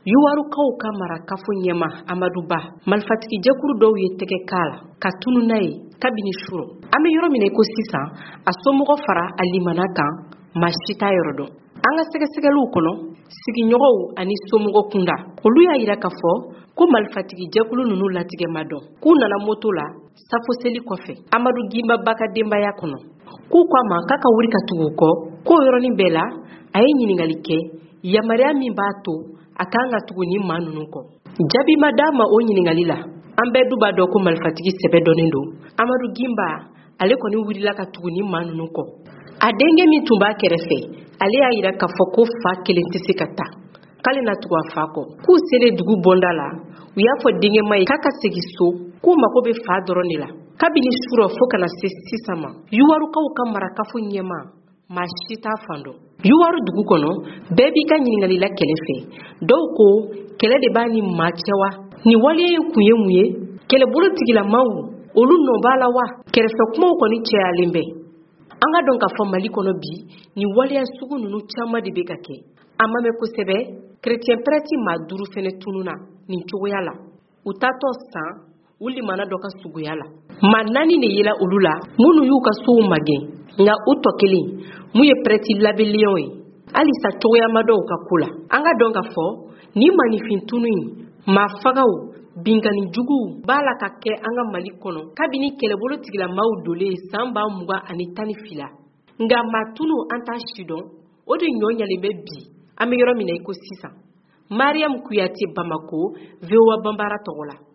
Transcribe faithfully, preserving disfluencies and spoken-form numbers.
yuwarukaw ka marakafo ɲɛma Amadu Ba marifatigi jɛkuru dɔw ye tɛgɛ kala ka tunu n'a ye kabini suro. An bɛ yɔrɔ min na ko sisan a somɔgɔ fara a limana kan maa si t'a yɔrɔ dɔn. An ka sɛgɛsɛgɛliw kɔnɔ sigiɲɔgɔnw ani somɔgɔ kunda olu y'a yira k'a fɔ ko marifatigi jɛkulu ninnu latigɛ ma dɔn k'u nana moto la safoseli kɔfɛ Amadu Gimba Ba ka denbaya kɔnɔ k'u k'a ma k'a ka wuri ka tugu kɔ k'o yɔrɔnin bɛɛ la a ye ɲininkali kɛ yamaruya min b'a to a kan ka tugu ni maa ninnu kɔ. Jaabi ma d'a ma o ɲininkali la. An bɛɛ du b'a dɔn ko marifatigi sɛbɛ dɔnnen don. Amadu Gimba ale kɔni wulila ka tugu ni maa ninnu kɔ. A denkɛ min tun b'a kɛrɛfɛ ale y'a yira k'a fɔ ko fa kelen tɛ se ka taa k'ale na tugu a fa kɔ. K'u selen dugu bɔnda la u y'a fɔ denkɛma ye k'a ka segin so k'u mago bɛ fa dɔrɔn de la. Kabini surɔ fo kana se sisan ma yuwarukaw ka marakafo ɲɛma maa si t'a fan dɔn. Yuwaru dugu kɔnɔ bɛɛ b'i ka ɲininkali la kɛlɛ fɛ. Dɔw ko kɛlɛ de b'a ni maa cɛ wa? Ni waleya in kun ye mun ye? Kɛlɛbolo tigilamaw olu nɔ b'a la wa? Kɛrɛfɛ kumaw kɔni cɛyalen bɛ. An ka dɔn k'a fɔ Mali kɔnɔ bi ni waleya sugu ninnu caman de bɛ ka kɛ. An ma mɛn kosɛbɛ chrétien prêtre maa duuru fɛnɛ tununa nin cogoya la. U taatɔ san u limana dɔ ka suguya la. Maa naani de yela olu la minnu y'u ka sow magɛn nka u tɔ kelen mun ye prêtre labɛnlenw ye. Halisa cogoya ma dɔw ka ko la. An ka dɔn k'a fɔ ni manifin tunu in maa fagaw binkani juguw b'a la ka kɛ an ka Mali kɔnɔ kabini kɛlɛbolo tigilamaw dolen san ba mugan ani tan ni fila. Nka maa tunu an t'a si dɔn o de ɲɔ ɲalen bɛ bi an bɛ yɔrɔ min na i ko sisan. Mariam Kuyate Bamako V O A Banbara tɔgɔ la.